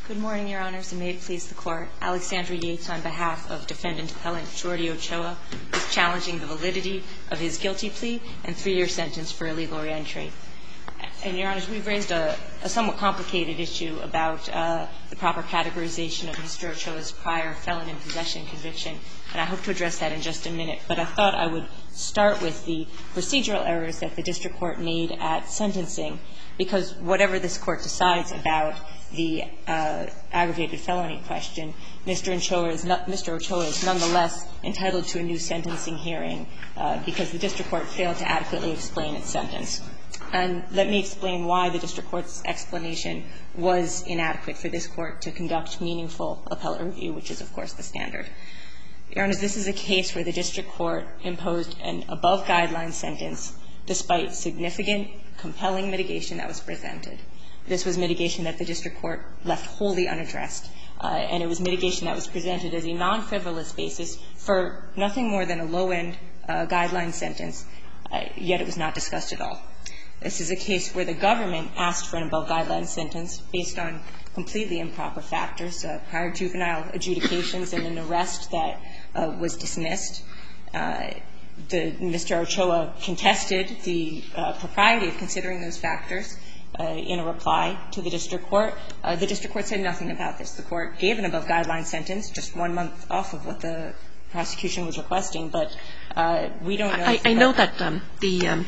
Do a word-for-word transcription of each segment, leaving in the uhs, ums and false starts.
Good morning, Your Honors, and may it please the Court. Alexandra Yates on behalf of Defendant Appellant Jordi Ochoa is challenging the validity of his guilty plea and three-year sentence for illegal reentry. And, Your Honors, we've raised a, a somewhat complicated issue about uh, the proper categorization of Mister Ochoa's prior felon in possession conviction, and I hope to address that in just a minute. But I thought I would start with the procedural errors that the district court made at sentencing, because whatever this Court decides about the uh, aggravated felony question, Mister Ochoa is, not, Mister Ochoa is nonetheless entitled to a new sentencing hearing uh, because the district court failed to adequately explain its sentence. And let me explain why the district court's explanation was inadequate for this Court to conduct meaningful appellate review, which is, of course, the standard. Your Honors, this is a case where the district court imposed an above-guideline sentence despite significant, compelling mitigation that was presented. This was mitigation that the district court left wholly unaddressed, uh, and it was mitigation that was presented as a non-frivolous basis for nothing more than a low-end uh, guideline sentence, uh, yet it was not discussed at all. This is a case where the government asked for an above-guideline sentence based on completely improper factors, uh, prior juvenile adjudications and an arrest that uh, was dismissed. Uh, the, Mister Ochoa contested the uh, propriety of considering those factors uh, in a reply to the district court. Uh, the district court said nothing about this. The court gave an above-guideline sentence, just one month off of what the prosecution was requesting, but uh, we don't know. I, I know that um, the um,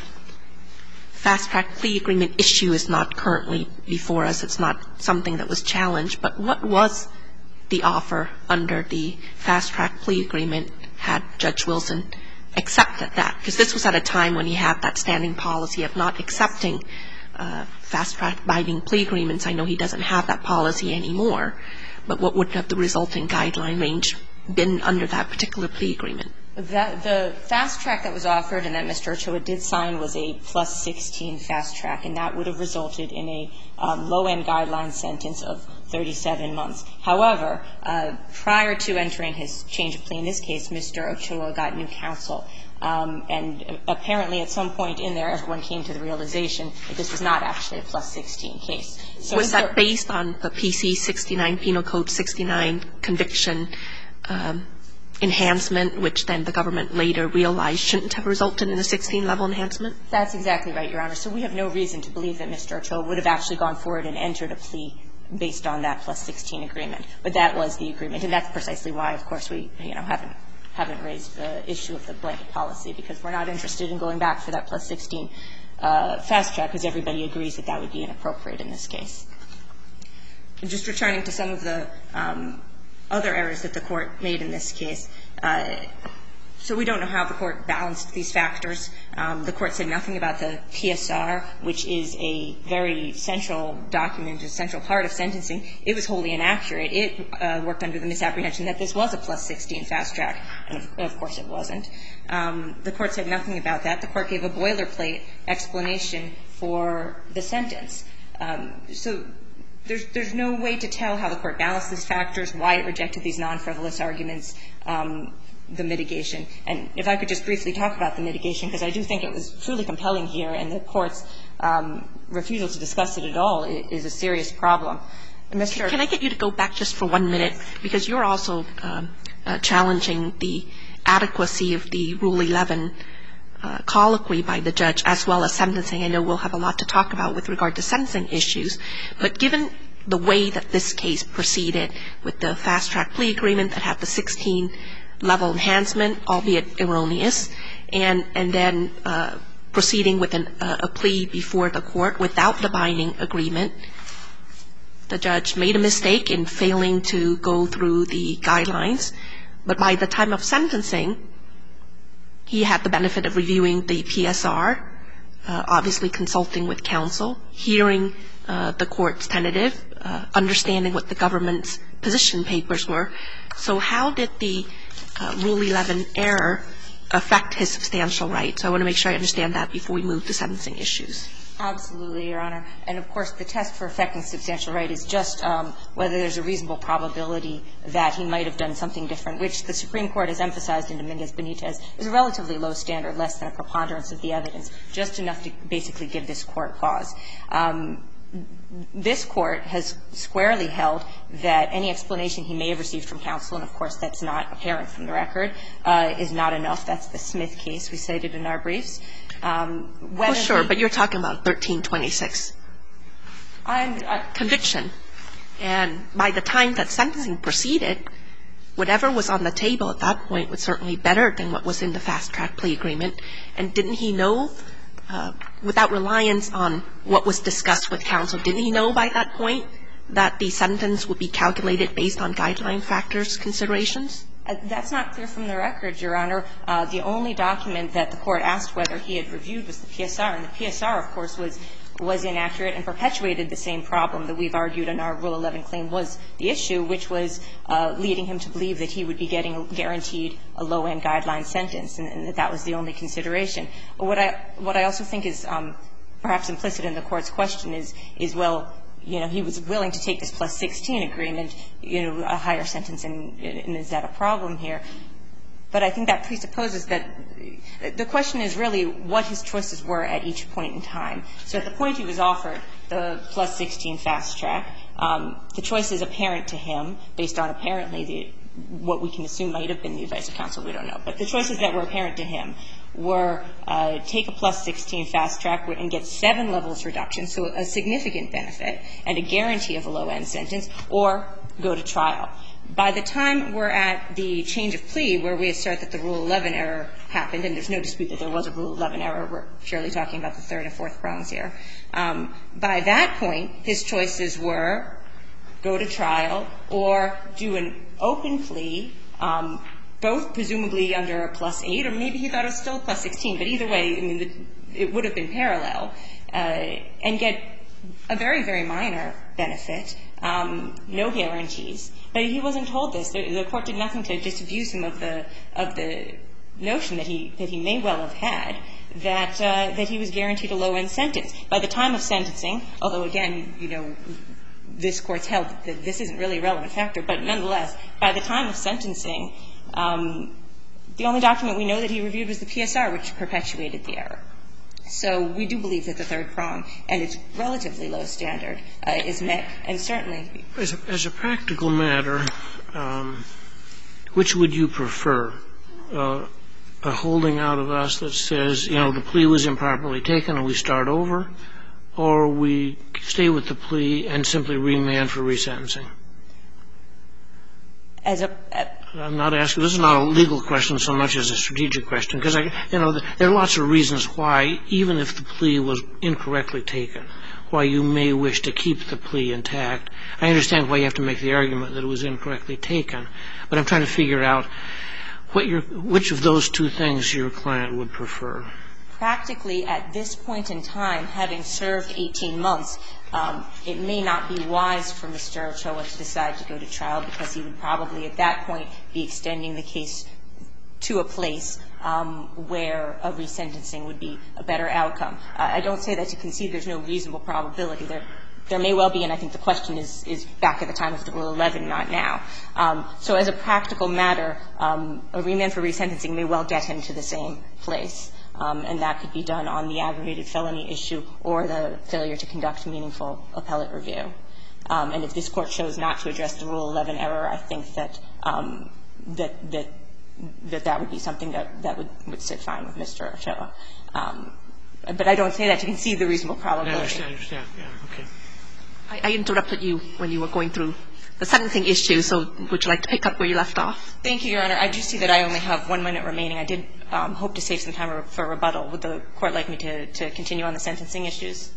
fast-track plea agreement issue is not currently before us. It's not something that was challenged. But what was the offer under the fast-track plea agreement had Judge Wilson accepted that? Because this was at a time when he had that standing policy of not accepting uh, fast-track binding plea agreements. I know he doesn't have that policy anymore. But what would have the resulting guideline range been under that particular plea agreement? That, the fast track that was offered and that Mister Ochoa did sign was a plus sixteen fast track, and that would have resulted in a um, low-end guideline sentence of thirty-seven months. However, uh, prior to entering his change of plea in this case, Mister Ochoa got new counsel. Um, and apparently at some point in there, everyone came to the realization that this was not actually a plus sixteen case. So was that based on the P C sixty-nine, Penal Code sixty-nine conviction um, enhancement, which then the government later realized shouldn't have resulted in a sixteen-level enhancement? That's exactly right, Your Honor. So we have no reason to believe that Mister Ochoa would have actually gone forward and entered a plea based on that plus sixteen agreement. But that was the agreement, and that's precisely why, of course, we, you know, haven't haven't raised the issue of the blanket policy, because we're not interested in going back for that plus sixteen uh, fast track, because everybody agrees that that would be inappropriate in this case. And just returning to some of the um, other errors that the Court made in this case. Uh, so we don't know how the Court balanced these factors. Um, the Court said nothing about the P S R, which is a very central document, a central part of sentencing. It was wholly inaccurate. It uh, worked under the misapprehension that this was a plus sixteen fast track, and of, of course it wasn't. Um, the Court said nothing about that. The Court gave a boilerplate explanation for the sentence. Um, so There's, there's no way to tell how the Court balanced these factors, why it rejected these non-frivolous arguments, um, the mitigation. And if I could just briefly talk about the mitigation, because I do think it was truly compelling here, and the Court's um, refusal to discuss it at all is a serious problem. Mister Can I get you to go back just for one minute? Because you're also um, uh, challenging the adequacy of the Rule eleven Uh, colloquy by the judge, as well as sentencing. I know we'll have a lot to talk about with regard to sentencing issues, but given the way that this case proceeded with the fast-track plea agreement that had the sixteen-level enhancement, albeit erroneous, and, and then uh, proceeding with an, uh, a plea before the Court without the binding agreement, the judge made a mistake in failing to go through the guidelines, but by the time of sentencing, he had the benefit of reviewing the P S R, uh, obviously consulting with counsel, hearing uh, the Court's tentative, uh, understanding what the government's position papers were. So how did the uh, Rule eleven error affect his substantial rights? I want to make sure I understand that before we move to sentencing issues. Absolutely, Your Honor. And, of course, the test for affecting substantial right is just um, whether there's a reasonable probability that he might have done something different, which the Supreme Court has emphasized in Dominguez-Benitez is a relatively low standard, less than a preponderance of the evidence, just enough to basically give this Court pause. Um, this Court has squarely held that any explanation he may have received from counsel, and of course that's not apparent from the record, uh, is not enough. That's the Smith case we cited in our briefs. Um, well, sure, but you're talking about thirteen twenty-six I'm, I, conviction. And by the time that sentencing proceeded, whatever was on the table at that point was certainly better than what was in the fast-track plea agreement. And didn't he know, uh, without reliance on what was discussed with counsel, didn't he know by that point that the sentence would be calculated based on guideline factors considerations? Uh, that's not clear from the record, Your Honor. Uh, the only document that the Court asked whether he had reviewed was the P S R, and the P S R, of course, was was inaccurate and perpetuated the same problem that we've argued in our Rule eleven claim was the issue, which was uh, leading him to believe that he would be getting a, guaranteed a low-end guideline sentence, and, and that that was the only consideration. But what I what I also think is um, perhaps implicit in the Court's question is is well, you know, he was willing to take this plus sixteen agreement, you know, a higher sentence, and, and is that a problem here? But I think that presupposes that the question is really what his choices were at each point in time. So at the point he was offered the plus sixteen fast track, um, the choice is apparent to him based on apparently the what we can assume might have been the advice of counsel. We don't know. But the choices that were apparent to him were uh, take a plus sixteen fast track and get seven levels reduction, so a significant benefit and a guarantee of a low-end sentence, or go to trial. By the time we're at the change of plea where we assert that the Rule eleven error happened, and there's no dispute that there was a Rule eleven error, we're purely talking about the third and fourth prongs here. Um, by that point, his choices were go to trial or do an open plea, um, both presumably under a plus eight, or maybe he thought it was still a plus sixteen. But either way, I mean, the, it would have been parallel, uh, and get a very, very minor benefit, um, no guarantees. But he wasn't told this. The, the Court did nothing to disabuse him of the of the notion that he that he may well have had that uh, that he was guaranteed a low-end sentence. By the time of sentencing, although again, you know, this Court's held that this isn't really a relevant factor, but nonetheless, by the time of sentencing, um, the only document we know that he reviewed was the P S R, which perpetuated the error. So we do believe that the third prong, and its relatively low standard, uh, is met, and certainly. As a, as a practical matter, um, which would you prefer? Uh, a holding out of us that says, you know, the plea was improperly taken and we start over, or we stay with the plea and simply remand for resentencing? As a, uh, I'm not asking, this is not a legal question so much as a strategic question, because, I, you know, there are lots of reasons why, even if the plea was incorrectly taken, why you may wish to keep the plea intact. I understand why you have to make the argument that it was incorrectly taken, but I'm trying to figure out what your, which of those two things your client would prefer. Practically, at this point in time, having served eighteen months, um, it may not be wise for Mister Ochoa to decide to go to trial, because he would probably at that point be extending the case to a place um, where a resentencing would be a better outcome. Uh, I don't say that to concede there's no reasonable probability. There, there may well be, and I think the question is, is back at the time of the Rule eleven, not now. Um, so as a practical matter, um, a remand for resentencing may well get him to the same place. Um, and that could be done on the aggravated felony issue or the failure to conduct meaningful appellate review. Um, and if this Court chose not to address the Rule eleven error, I think that um, that, that that that would be something that, that would, would sit fine with Mister Ochoa. Um, but I don't say that to concede the reasonable probability. I understand. I understand. Yeah. Okay. I, I interrupted you when you were going through the sentencing issue, so would you like to pick up where you left off? Thank you, Your Honor. I do see that I only have one minute remaining. I did um, hope to save some time for rebuttal. Would the Court like me to, to continue on the sentencing issues?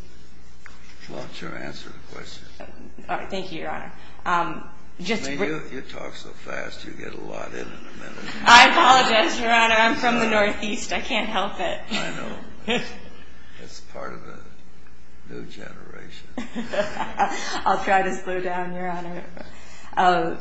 Well, sure, answer the question. All right. Thank you, Your Honor. Um, just I mean, you, you talk so fast, you get a lot in in a minute. I apologize, Your Honor. I'm from the Northeast. I can't help it. I know. It's part of the new generation. I'll try to slow down, Your Honor. Uh,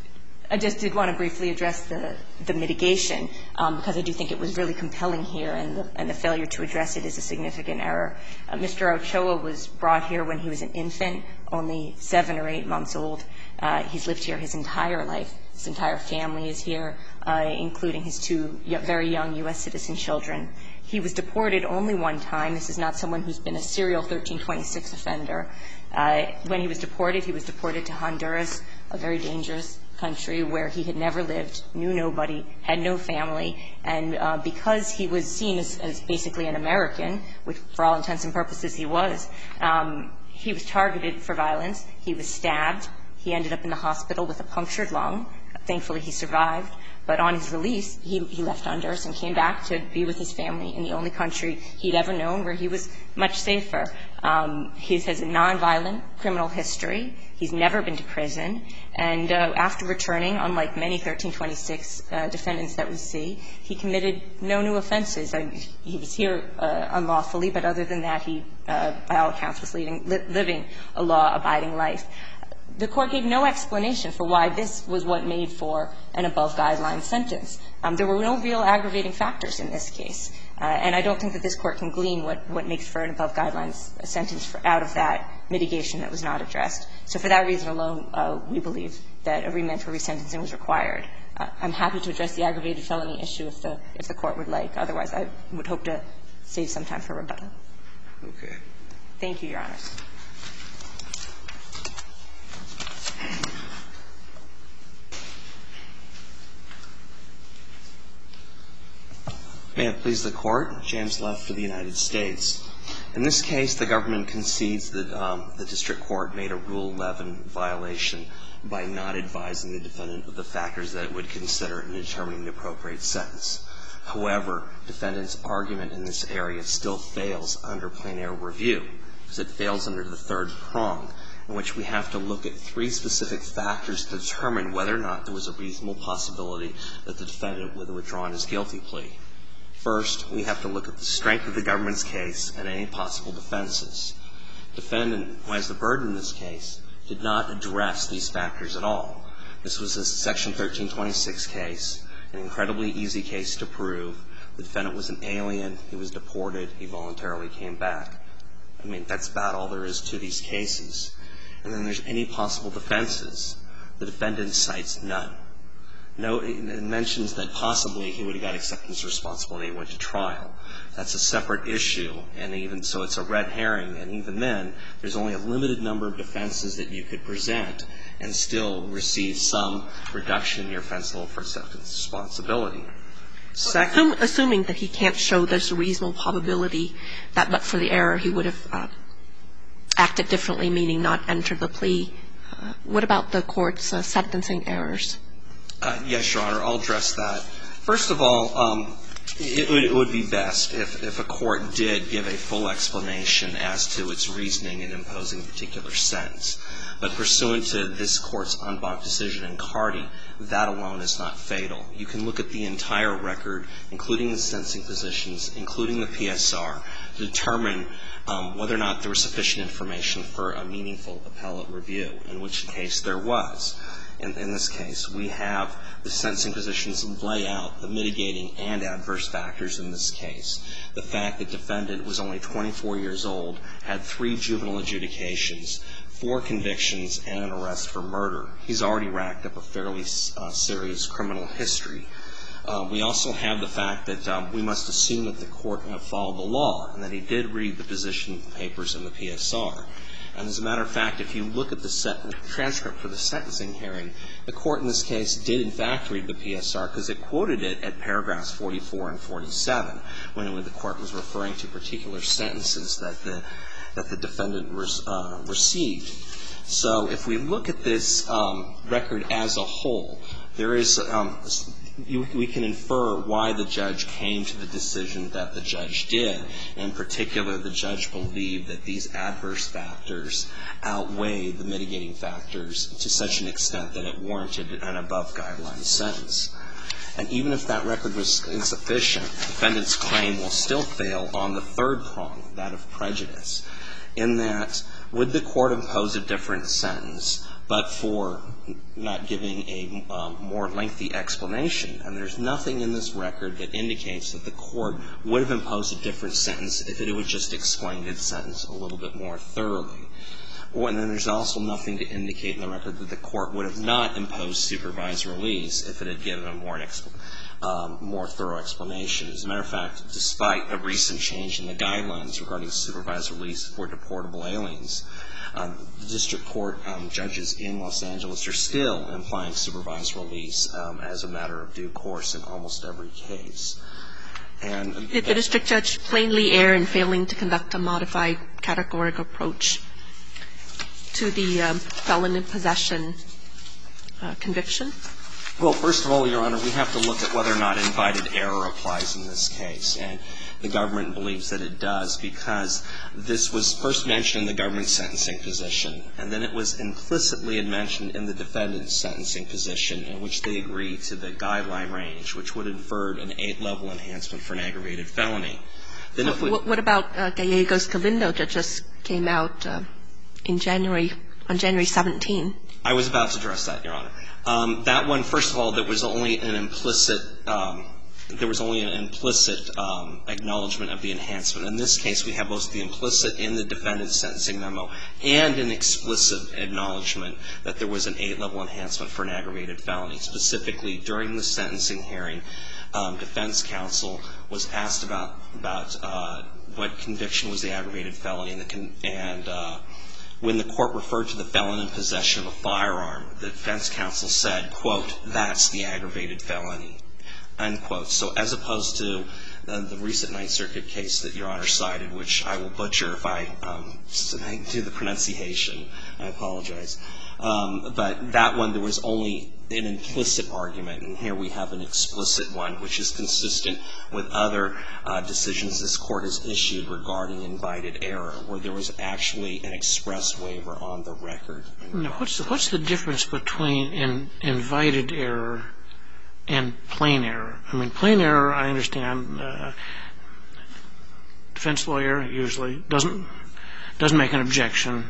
I just did want to briefly address the, the mitigation, um, because I do think it was really compelling here, and the, and the failure to address it is a significant error. Uh, Mister Ochoa was brought here when he was an infant, only seven or eight months old. Uh, he's lived here his entire life. His entire family is here, uh, including his two very young U S citizen children. He was deported only one time. This is not someone who's been a serial thirteen twenty-six offender. Uh, when he was deported, he was deported to Honduras, a very dangerous country where he had never lived, knew nobody, had no family, and uh, because he was seen as, as basically an American, which for all intents and purposes he was, um, he was targeted for violence. He was stabbed. He ended up in the hospital with a punctured lung. Thankfully, he survived. But on his release, he, he left Honduras and came back to be with his family in the only country he'd ever known where he was much safer. Um, he has a nonviolent criminal history. He's never been to prison. And uh, after returning, unlike many thirteen twenty-six uh, defendants that we see, he committed no new offenses. I, he was here uh, unlawfully, but other than that, he, uh, by all accounts, was leading, li- living a law-abiding life. The Court gave no explanation for why this was what made for an above-guideline sentence. Um, there were no real aggravating factors in this case, uh, and I don't think that this Court can glean what, what makes for an above-guideline sentence for, out of that mitigation that was not addressed. So for that reason alone, uh, we believe that a remand for resentencing was required. Uh, I'm happy to address the aggravated felony issue if the, if the Court would like. Otherwise, I would hope to save some time for rebuttal. Okay. Thank you, Your Honors. May it please the Court, James Leff for the United States. In this case, the government concedes that um, the district court made a Rule eleven violation by not advising the defendant of the factors that it would consider in determining the appropriate sentence. However, defendant's argument in this area still fails under plain error review, because it fails under the third prong, in which we have to look at three specific factors to determine whether or not there was a reasonable possibility that the defendant would have withdrawn his guilty plea. First, we have to look at the strength of the government's case and any possible defenses. Defendant, who has the burden in this case, did not address these factors at all. This was a Section thirteen twenty-six case, an incredibly easy case to prove. The defendant was an alien. He was deported. He voluntarily came back. I mean, that's about all there is to these cases. And then there's any possible defenses. The defendant cites none. No, it mentions that possibly he would have got acceptance responsibility and went to trial. That's a separate issue, and even so it's a red herring. And even then, there's only a limited number of defenses that you could present and still receive some reduction in your offense level for acceptance responsibility. Second, assuming that he can't show there's a reasonable probability that but for the error he would have uh, acted differently, meaning not entered the plea, uh, what about the court's uh, sentencing errors? Uh, yes, Your Honor, I'll address that. First of all, um, it, would, it would be best if, if a court did give a full explanation as to its reasoning in imposing a particular sentence. But pursuant to this Court's en banc decision in Carty, that alone is not fatal. You can look at the entire record, including the sentencing positions, including the P S R, to determine um, whether or not there was sufficient information for a meaningful appellate review, in which case there was. In, in this case, we have the sentencing positions lay out the mitigating and adverse factors in this case. The fact that defendant was only twenty-four years old, had three juvenile adjudications, four convictions, and an arrest for murder. He's already racked up a fairly uh, serious criminal history. Uh, we also have the fact that um, we must assume that the court uh, followed the law and that he did read the position papers in the P S R. And as a matter of fact, if you look at the set, transcript for the sentencing hearing, the court in this case did in fact read the P S R because it quoted it at paragraphs forty-four and forty-seven when the court was referring to particular sentences that the, that the defendant res, uh, received. So if we look at this um, record as a whole, there is um, you, we can infer why the judge came to the decision that the judge did. In particular, the judge believed that these adverse factors outweighed the mitigating factors to such an extent that it warranted an above-guideline sentence. And even if that record was insufficient, the defendant's claim will still fail on the third prong, that of prejudice, in that would the court impose a different sentence but for not giving a um, more lengthy explanation? And there's nothing in this record that indicates that the court would have imposed a different sentence if it would just explain its sentence a little bit more thoroughly. And then there's also nothing to indicate in the record that the court would have not imposed supervised release if it had given a more, um, more thorough explanation. As a matter of fact, despite a recent change in the guidelines regarding supervised release for deportable aliens, um, the district court um, judges in Los Angeles are still implying supervised release um, as a matter of due course in almost every case. And did the district judge plainly err in failing to conduct a modified categorical approach to the um, felon in possession uh, conviction? Well, first of all, Your Honor, we have to look at whether or not invited error applies in this case. And the government believes that it does because this was first mentioned in the government's sentencing position, and then it was implicitly mentioned in the defendant's sentencing position, in which they agreed to the guideline range, which would infer an eight-level enhancement for an aggravated felony. Then if we what, what about uh, Gallegos-Galindo that just came out uh, in January, on January seventeenth? I was about to address that, Your Honor. Um, that one, first of all, there was only an implicit um, there was only an implicit um, acknowledgement of the enhancement. In this case, we have both the implicit in the defendant's sentencing memo and an explicit acknowledgement that there was an eight-level enhancement for an aggravated felony. Specifically, during the sentencing hearing, um, defense counsel was asked about about uh, what conviction was the aggravated felony, and, the con- and uh, when the court referred to the felon in possession of a firearm, the defense counsel said, quote, "That's the aggravated felony," unquote. So as opposed to uh, the recent Ninth Circuit case that Your Honor cited, which I will butcher if I um, do the pronunciation. I apologize. Um, but that one, there was only an implicit argument, and here we have an explicit one, which is consistent with other uh, decisions this Court has issued regarding invited error, where there was actually an express waiver on the record. Now, what's the, what's the difference between in, invited error and plain error? I mean, plain error, I understand, uh, defense lawyer usually doesn't doesn't make an objection.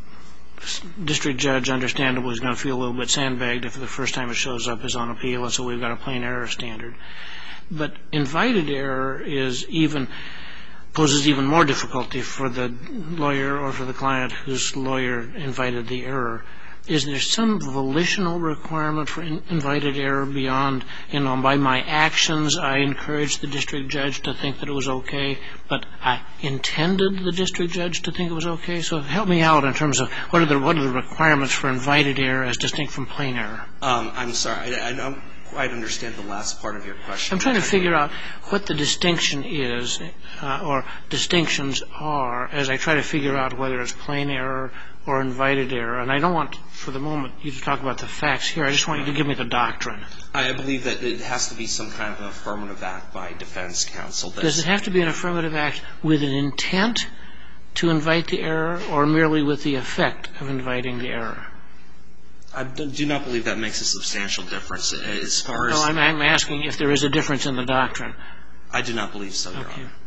District judge, understandably, is going to feel a little bit sandbagged if the first time it shows up is on appeal, and so we've got a plain error standard. But invited error is even poses even more difficulty for the lawyer or for the client whose lawyer invited the error. Is there some volitional requirement for in, invited error beyond, you know, by my actions I encouraged the district judge to think that it was okay, but I intended the district judge to think it was okay? So help me out in terms of what are the what are the requirements for invited error as distinct from plain error? Um, I'm sorry. I, I don't quite understand the last part of your question. I'm trying to figure out what the distinction is uh, or distinctions are as I try to figure out whether it's plain error or invited error. And I don't want, for the moment, you to talk about the facts here. I just want you to give me the doctrine. I believe that it has to be some kind of an affirmative act by defense counsel. Does it have to be an affirmative act with an intent to invite the error or merely with the effect of inviting the error? I do not believe that makes a substantial difference as far as... No, I'm, I'm asking if there is a difference in the doctrine. I do not believe so, Your Okay. Honor.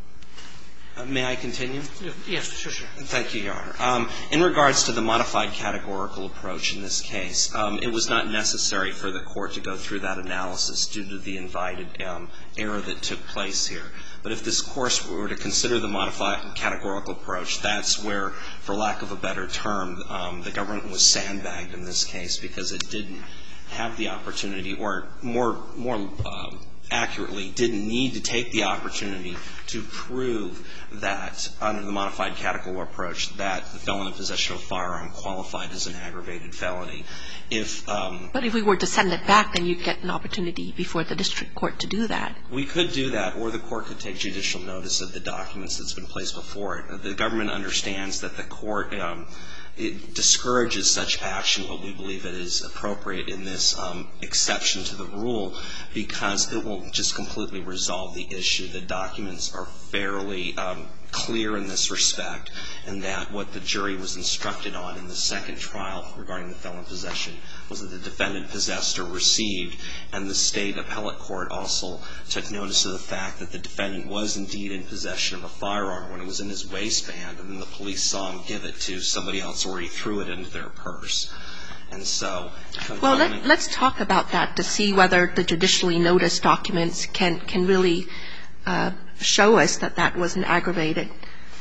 Uh, may I continue? Yes, sure, sure. Thank you, Your Honor. Um, in regards to the modified categorical approach in this case, um, it was not necessary for the court to go through that analysis due to the invited um, error that took place here. But if this course were to consider the modified categorical approach, that's where, for lack of a better term, um, the government was sandbagged in this case because it didn't have the opportunity, or more, more um, accurately, didn't need to take the opportunity to prove that, under the modified categorical approach, that the felon in possession of a firearm qualified as an aggravated felony. If, um, But if we were to send it back, then you'd get an opportunity before the district court to do that. We could do that, or the court could take judicial notice of the documents that's been placed before it. The government understands that the court um, it discourages such action, but we believe it is appropriate in this um, exception to the rule because it will just completely resolve the issue. The documents are fairly um, clear in this respect, and that what the jury was instructed on in the second trial regarding the felon possession was that the defendant possessed or received, and the state appellate court also took notice of the fact that the defendant was indeed in possession of a firearm when it was in his waistband, and then the police saw him give it to somebody else or he threw it into their purse. And so... Well, let, let's talk about that to see whether the judicially noticed documents can, can really uh, show us that that was an aggravated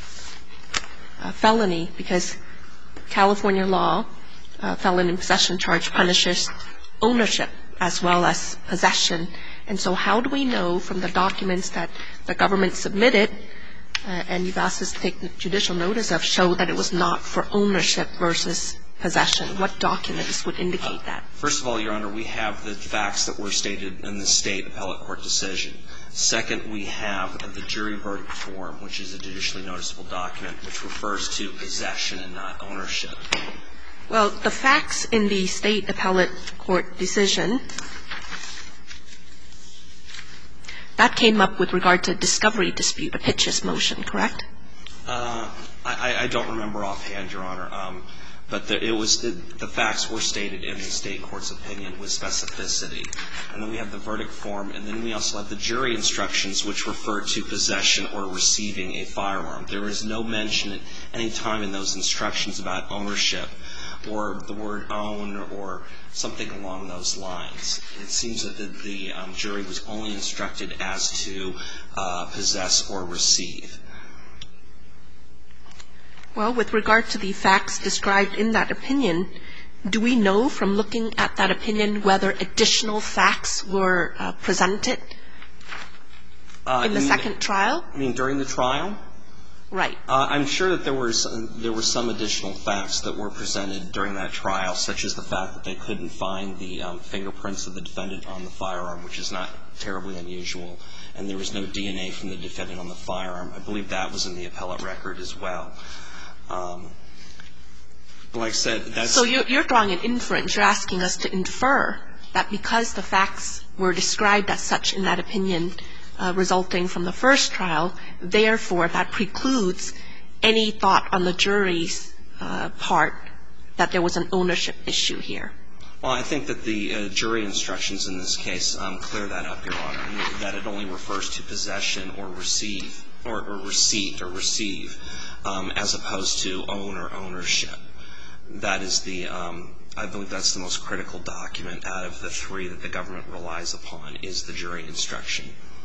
uh, felony, because California law, uh, felon in possession charge punishes ownership as well as possession. And so how do we know from the documents that the government submitted, uh, and you've asked us to take judicial notice of, show that it was not for ownership versus possession? What documents would indicate that? First of all, Your Honor, we have the facts that were stated in the state appellate court decision. Second, we have the jury verdict form, which is a judicially noticeable document, which refers to possession and not ownership. Well, the facts in the state appellate court decision, that came up with regard to discovery dispute, a Pitchess motion, correct? Uh, I, I don't remember offhand, Your Honor. Um, But the, it was the, the facts were stated in the state court's opinion with specificity. And then we have the verdict form, and then we also have the jury instructions, which refer to possession or receiving a firearm. There is no mention at any time in those instructions about ownership or the word own or something along those lines. It seems that the, the um, jury was only instructed as to uh, possess or receive. Well, with regard to the facts described in that opinion, do we know from looking at that opinion whether additional facts were uh, presented uh, in the mean, second trial? I mean, during the trial? Right. Uh, I'm sure that there were some, there were some additional facts that were presented during that trial, such as the fact that they couldn't find the um, fingerprints of the defendant on the firearm, which is not terribly unusual, and there was no D N A from the defendant on the firearm. I believe that was in the appellate record as well. Um, like I said, that's... So you're, you're drawing an inference. You're asking us to infer that because the facts were described as such in that opinion uh, resulting from the first trial, therefore that precludes any thought on the jury's uh, part that there was an ownership issue here. Well, I think that the uh, jury instructions in this case um, clear that up, Your Honor, that it only refers to possession or receive, or, or receipt or receive, um, as opposed to own or ownership. That is the, um, I believe that's the most critical document out of the three that the government relies upon, is the jury instruction.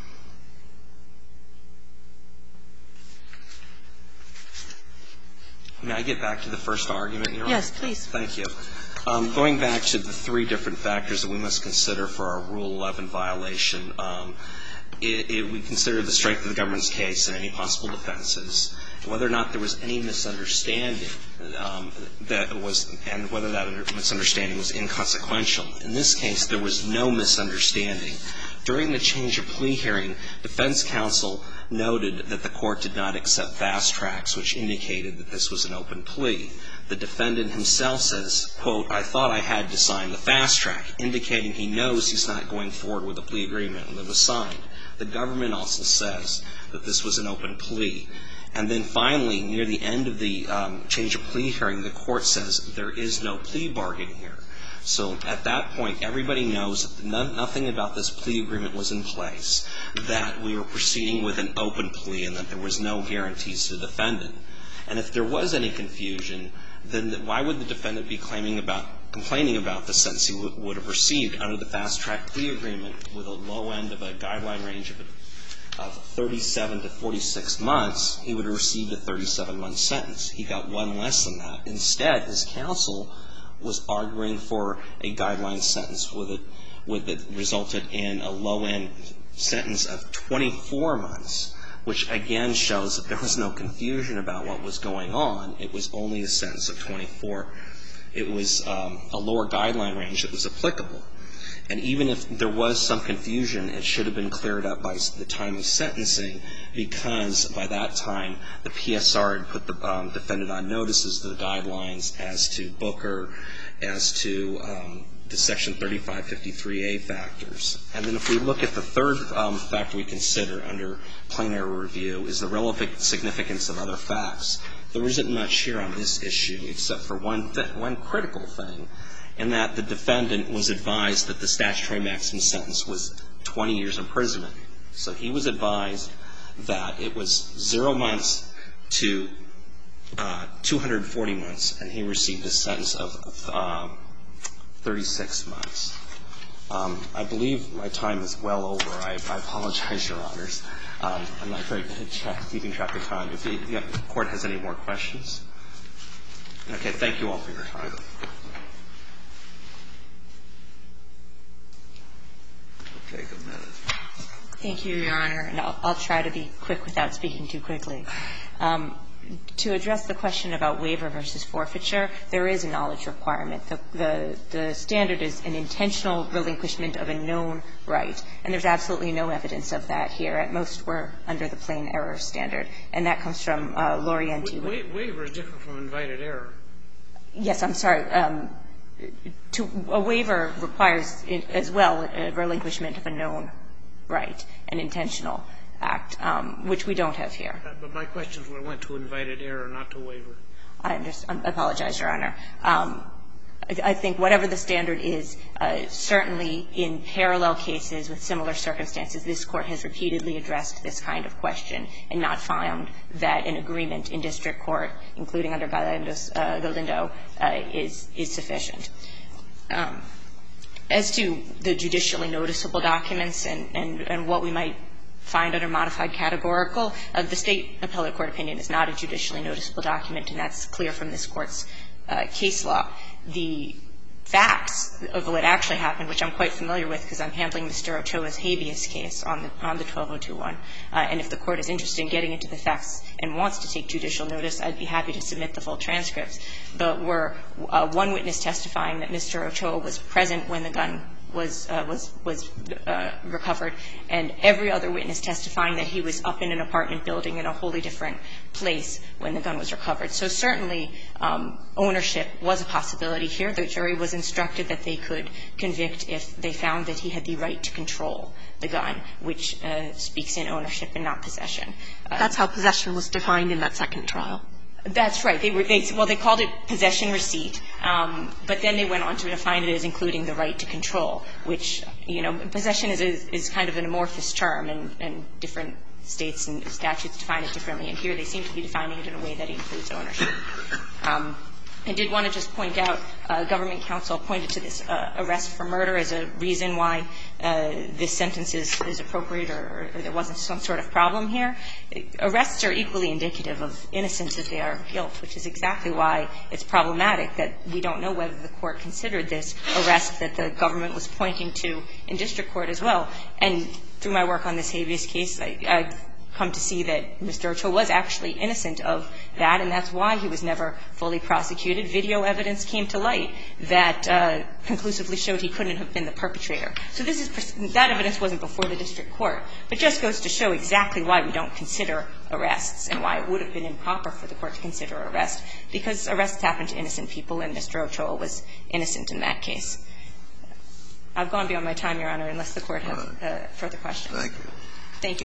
May I get back to the first argument, Your Honor? Yes, please. Thank you. Um, going back to the three different factors that we must consider for our Rule eleven violation, um, it, it, we consider the strength of the government's case and any possible defenses, whether or not there was any misunderstanding um, that was, and whether that misunderstanding was inconsequential. In this case, there was no misunderstanding. During the change of plea hearing, defense counsel noted that the court did not accept fast tracks, which indicated that this was an open plea. The defendant himself says, quote, I thought I had to sign the fast track, indicating he knows he's not going forward with the plea agreement that was signed. The government also says that this was an open plea. And then finally, near the end of the um, change of plea hearing, the court says there is no plea bargain here. So at that point, everybody knows that no, nothing about this plea agreement was in place, that we were proceeding with an open plea, and that there was no guarantees to the defendant. And if there was any confusion, then why would the defendant be claiming about, complaining about the sentence he w- would have received under the fast-track plea agreement with a low end of a guideline range of, of thirty-seven to forty-six months? He would have received a thirty-seven month sentence. He got one less than that. Instead, his counsel was arguing for a guideline sentence with it, with it resulted in a low-end sentence of twenty-four months, which again shows that there was no confusion about what was going on. It was only a sentence of twenty-four. It was um, a lower guideline range that was applicable. And even if there was some confusion, it should have been cleared up by the time of sentencing, because by that time the P S R had put the um, defendant on notices to the guidelines as to Booker, as to um, the Section thirty-five fifty-three A factors. And then if we look at the third um, factor we consider under plain error review is the relevant significance of other facts. There isn't much here on this issue except for one th- one critical thing, in that the defendant was advised that the statutory maximum sentence was twenty years imprisonment. So he was advised that it was zero months to uh, two hundred forty months, and he received a sentence of uh, thirty-six months. Um, I believe my time is well over. I, I apologize, Your Honors. Um, I'm not very good at track, keeping track of time. If the, if the Court has any more questions. Okay, thank you all for your time. Take a minute. Thank you, Your Honor. And I'll, I'll try to be quick without speaking too quickly. Um, to address the question about waiver versus forfeiture, there is a knowledge requirement. The, the, the standard is an intentional relinquishment of a known right, and there's absolutely no evidence of that here. At most, we're under the plain error standard, and that comes from uh, Lorienti. Wa waiver is different from invited error. Yes, I'm sorry. Um, to, a waiver requires as well a relinquishment of a known right, an intentional act, um, which we don't have here. But my questions were went to invited error, not to waiver. I, I apologize, Your Honor. Um, I, I think whatever the standard is, uh, certainly in parallel cases with similar circumstances, this Court has repeatedly addressed this kind of question and not found that an agreement in district court, including under Galindo's, uh, Galindo, uh, is, is sufficient. Um, as to the judicially noticeable documents and, and, and what we might find under modified categorical, uh, the State appellate court opinion is not a judicially noticeable document, and that's clear from this Court's uh, case law. The facts of what actually happened, which I'm quite familiar with because I'm handling Mister Ochoa's habeas case on the, on the twelve oh two one, uh, and if the Court is interested in getting into the facts and wants to take judicial notice, I'd be happy to submit the full transcripts. But were uh, one witness testifying that Mister Ochoa was present when the gun was uh, was was uh, recovered, and every other witness testifying that he was up in an apartment building in a wholly different place when the gun was recovered. So certainly um, ownership was a possibility here. The jury was instructed that they could convict if they found that he had the right to control the gun, which uh, speaks in ownership and not possession. Uh, That's how possession was defined in that second trial. That's right. They were, they, well, they called it possession receipt, um, but then they went on to define it as including the right to control, which, you know, possession is, a, is kind of an amorphous term, and, and different states and statutes define it differently. And here they seem to be defining it in a way that includes ownership. Um, I did want to just point out, uh, government counsel pointed to this uh, arrest for murder as a reason why uh, this sentence is, is appropriate or, or there wasn't some sort of problem here. Arrests are equally indicative of innocence as they are of guilt, which is exactly why it's problematic that we don't know whether the Court considered this arrest that the government was pointing to in district court as well. And through my work on this habeas case, I, I've come to see that Mister Ochoa was actually innocent of that, and that's why he was never fully prosecuted. Video evidence came to light that uh, conclusively showed he couldn't have been the perpetrator. So this is that evidence wasn't before the district court, but just goes to show exactly why we don't consider arrests and why it would have been improper for the Court to consider arrest, because arrests happen to innocent people, and Mister Ochoa was innocent in that case. I've gone beyond my time, Your Honor, unless the Court has uh, further questions. Thank you.